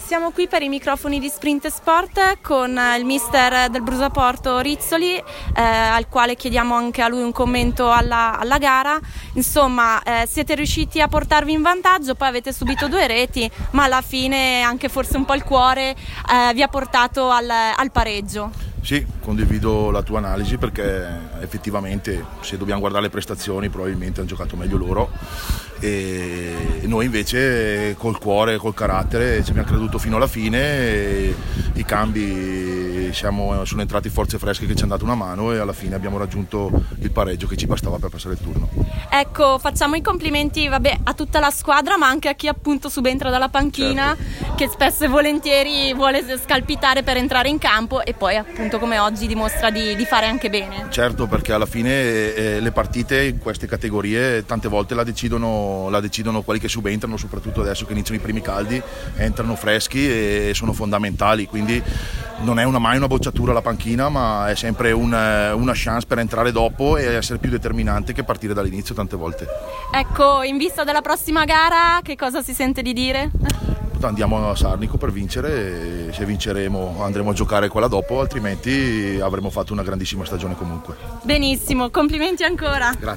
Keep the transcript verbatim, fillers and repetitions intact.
Siamo qui per i microfoni di Sprint Sport con il mister del Brusaporto Rizzoli, eh, al quale chiediamo anche a lui un commento alla, alla gara. Insomma, eh, siete riusciti a portarvi in vantaggio, poi avete subito due reti, ma alla fine anche forse un po' il cuore eh, vi ha portato al, al pareggio. Sì, condivido la tua analisi, perché effettivamente se dobbiamo guardare le prestazioni probabilmente hanno giocato meglio loro e noi invece col cuore, col carattere ci abbiamo creduto fino alla fine e i cambi siamo, sono entrati forze fresche che ci hanno dato una mano e alla fine abbiamo raggiunto il pareggio che ci bastava per passare il turno. Ecco, facciamo i complimenti vabbè, a tutta la squadra, ma anche a chi appunto subentra dalla panchina, certo, che spesso e volentieri vuole scalpitare per entrare in campo e poi appunto come oggi dimostra di, di fare anche bene. Certo, perché alla fine eh, le partite in queste categorie tante volte la decidono, la decidono quelli che subentrano, soprattutto adesso che iniziano i primi caldi, entrano freschi e sono fondamentali, quindi non è una, mai una bocciatura la panchina, ma è sempre un, una chance per entrare dopo e essere più determinante che partire dall'inizio tante volte. Ecco, in vista della prossima gara, che cosa si sente di dire? Andiamo a Sarnico per vincere e se vinceremo andremo a giocare quella dopo, altrimenti avremo fatto una grandissima stagione comunque. Benissimo, complimenti ancora. Grazie.